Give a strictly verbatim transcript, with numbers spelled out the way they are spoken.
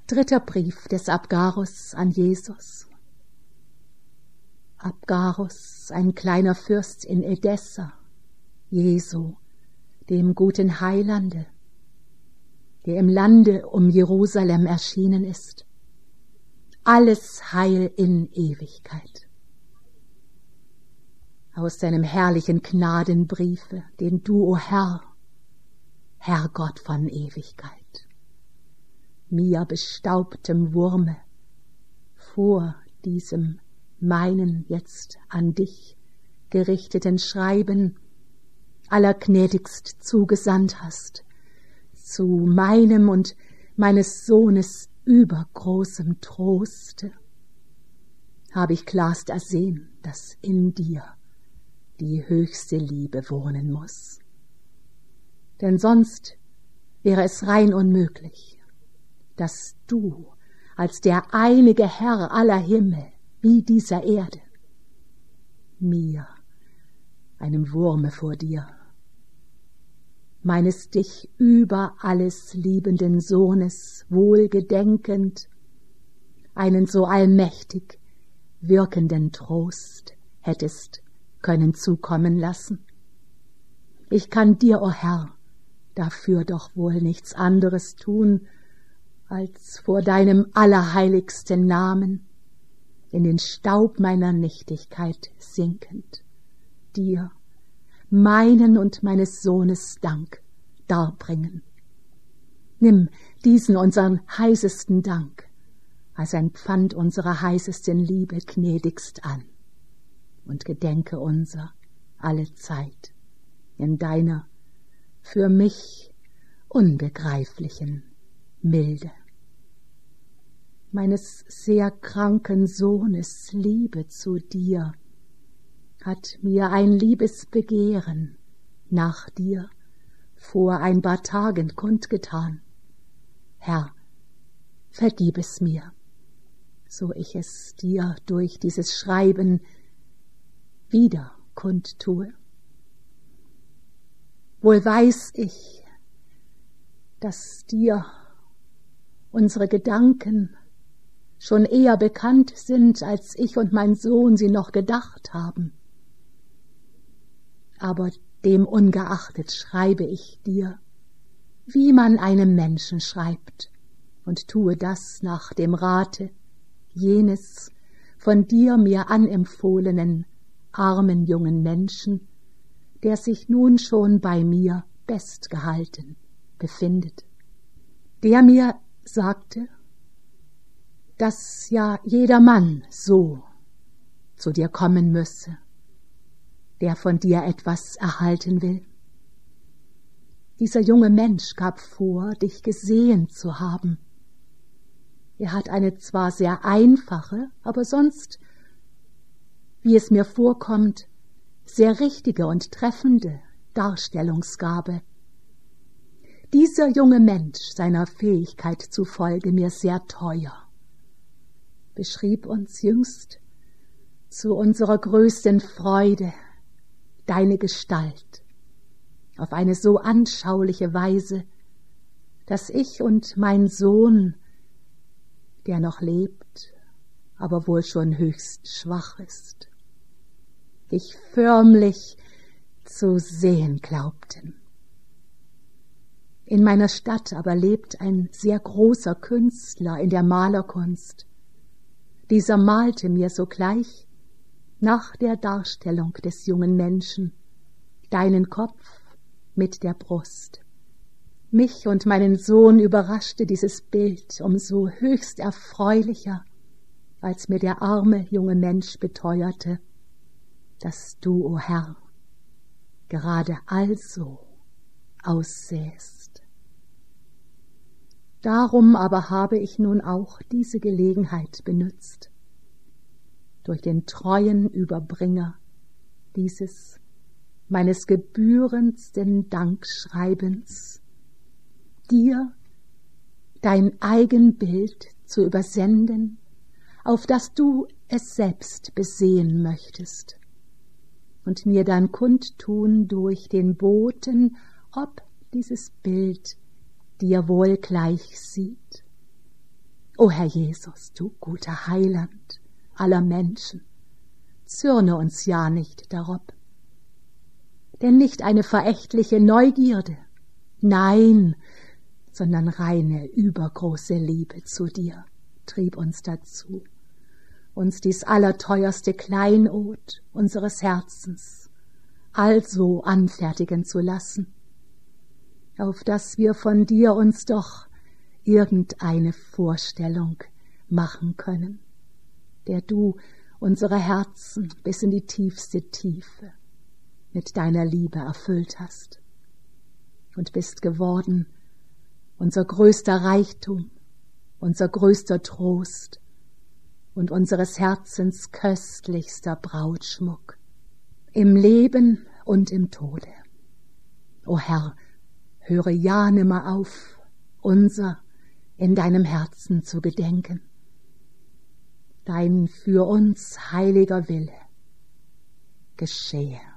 Dritter Brief des Abgarus an Jesus. Abgarus, ein kleiner Fürst in Edessa, Jesu, dem guten Heilande, der im Lande um Jerusalem erschienen ist. Alles Heil in Ewigkeit. Aus deinem herrlichen Gnadenbriefe, den du, o Herr, Herr Gott von Ewigkeit, mir bestaubtem Wurme, vor diesem meinen jetzt an dich gerichteten Schreiben allergnädigst zugesandt hast, zu meinem und meines Sohnes übergroßem Troste, habe ich klarst ersehen, dass in dir die höchste Liebe wohnen muß. Denn sonst wäre es rein unmöglich, dass du als der einige Herr aller Himmel wie dieser Erde mir, einem Wurme vor dir, meines dich über alles liebenden Sohnes wohlgedenkend, einen so allmächtig wirkenden Trost hättest können zukommen lassen. Ich kann dir, o Herr, dafür doch wohl nichts anderes tun, als vor deinem allerheiligsten Namen in den Staub meiner Nichtigkeit sinkend, dir meinen und meines Sohnes Dank darbringen. Nimm diesen unseren heißesten Dank als ein Pfand unserer heißesten Liebe gnädigst an und gedenke unser alle Zeit in deiner für mich unbegreiflichen Milde. Meines sehr kranken Sohnes Liebe zu dir hat mir ein Liebesbegehren nach dir vor ein paar Tagen kundgetan. Herr, vergib es mir, so ich es dir durch dieses Schreiben wieder kundtue. Wohl weiß ich, dass dir unsere Gedanken schon eher bekannt sind, als ich und mein Sohn sie noch gedacht haben. Aber dem ungeachtet schreibe ich dir, wie man einem Menschen schreibt, und tue das nach dem Rate jenes von dir mir anempfohlenen armen jungen Menschen, der sich nun schon bei mir bestgehalten befindet, der mir sagte, dass ja jeder Mann so zu dir kommen müsse, der von dir etwas erhalten will. Dieser junge Mensch gab vor, dich gesehen zu haben. Er hat eine zwar sehr einfache, aber sonst, wie es mir vorkommt, sehr richtige und treffende Darstellungsgabe. Dieser junge Mensch, seiner Fähigkeit zufolge mir sehr teuer, beschrieb uns jüngst zu unserer größten Freude deine Gestalt auf eine so anschauliche Weise, dass ich und mein Sohn, der noch lebt, aber wohl schon höchst schwach ist, dich förmlich zu sehen glaubten. In meiner Stadt aber lebt ein sehr großer Künstler in der Malerkunst. Dieser malte mir sogleich nach der Darstellung des jungen Menschen deinen Kopf mit der Brust. Mich und meinen Sohn überraschte dieses Bild umso höchst erfreulicher, als mir der arme junge Mensch beteuerte, dass du, o Herr, gerade also aussähest. Darum aber habe ich nun auch diese Gelegenheit benützt, durch den treuen Überbringer dieses meines gebührendsten Dankschreibens dir dein Eigenbild zu übersenden, auf das du es selbst besehen möchtest, und mir dann kundtun durch den Boten, ob dieses Bild dir wohl gleich sieht. O Herr Jesus, du guter Heiland aller Menschen, zürne uns ja nicht darob. Denn nicht eine verächtliche Neugierde, nein, sondern reine, übergroße Liebe zu dir trieb uns dazu, uns dies allerteuerste Kleinod unseres Herzens also anfertigen zu lassen, auf dass wir von dir uns doch irgendeine Vorstellung machen können, der du unsere Herzen bis in die tiefste Tiefe mit deiner Liebe erfüllt hast und bist geworden unser größter Reichtum, unser größter Trost und unseres Herzens köstlichster Brautschmuck, im Leben und im Tode. O Herr, höre ja nimmer auf, unser in deinem Herzen zu gedenken. Dein für uns heiliger Wille geschehe.